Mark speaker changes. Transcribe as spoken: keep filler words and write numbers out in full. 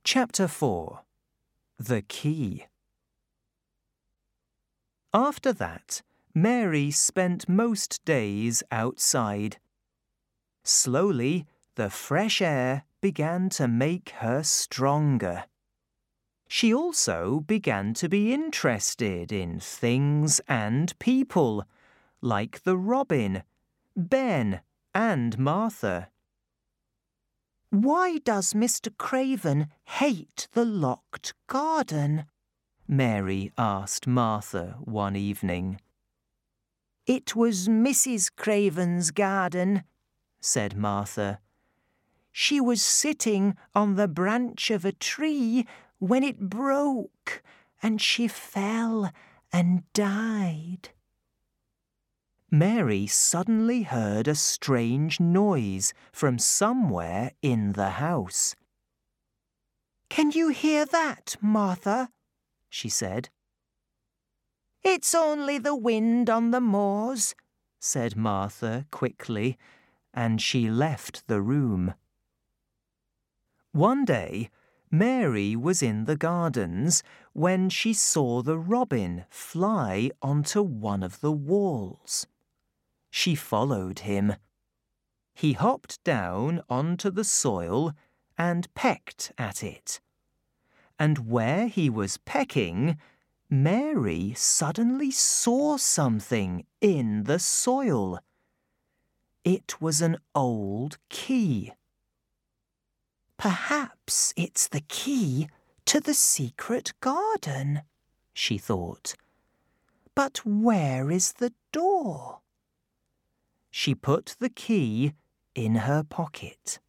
Speaker 1: Chapter four. The Key. After that, Mary spent most days outside. Slowly, the fresh air began to make her stronger. She also began to be interested in things and people, like the robin, Ben, and Martha.
Speaker 2: "Why does Mister Craven hate the locked garden?"
Speaker 1: Mary asked Martha one evening.
Speaker 2: "It was Missus Craven's garden," said Martha. "She was sitting on the branch of a tree when it broke, and she fell and died."
Speaker 1: Mary suddenly heard a strange noise from somewhere in the house.
Speaker 2: "Can you hear that, Martha?" she said. "It's only the wind on the moors,"
Speaker 1: said Martha quickly, and she left the room. One day, Mary was in the gardens when she saw the robin fly onto one of the walls. She followed him. He hopped down onto the soil and pecked at it. And where he was pecking, Mary suddenly saw something in the soil. It was an old key.
Speaker 2: "Perhaps it's the key to the secret garden," she thought. "But where is the door?"
Speaker 1: She put the key in her pocket.